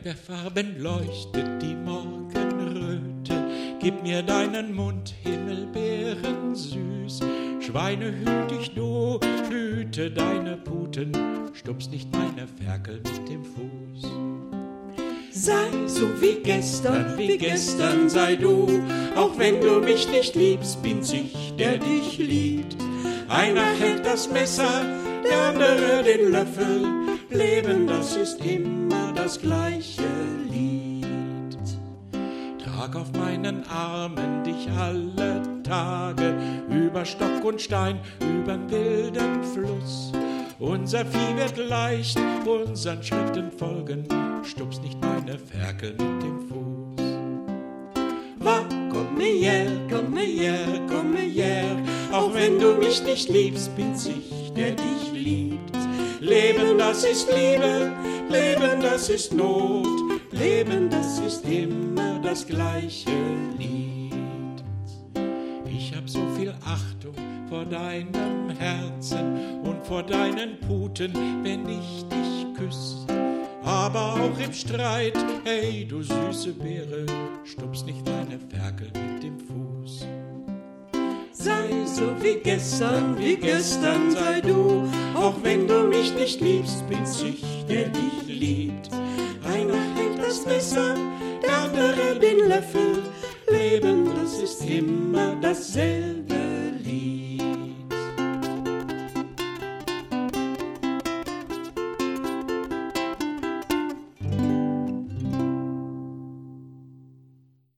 Erdbeerfarben leuchtet die Morgenröte. Gib mir deinen Mund, Himmelbeeren süß. Schweine hüt ich du, hüte deine Puten. Stups nicht meine Ferkel mit dem Fuß. Sei so wie gestern sei du. Auch wenn du mich nicht liebst, bin's ich, der dich liebt. Einer hält das Messer, der andere den Löffel. Leben, das ist immer das gleiche Lied. Trag auf meinen Armen dich alle Tage, über Stock und Stein, übern wilden Fluss. Unser Vieh wird leicht unseren Schritten folgen, stups nicht meine Ferkel mit dem Fuß. Va, komme her, komme her, komme her. Auch wenn du mich nicht liebst, bin's ich, der dich liebt. Leben, das ist Liebe, Leben, das ist Not. Leben, das ist immer das gleiche Lied. Ich hab so viel Achtung vor deinem Herzen und vor deinen Puten, wenn ich dich küss. Aber auch im Streit, hey du süße Beere, stups nicht deine Ferkel mit dem Fuß. Sei so wie gestern sei du. Auch wenn du mich nicht liebst, bin's ich, der dich liebt. Einer hält das Messer, der andere den Löffel. Leben, das ist immer dasselbe Lied.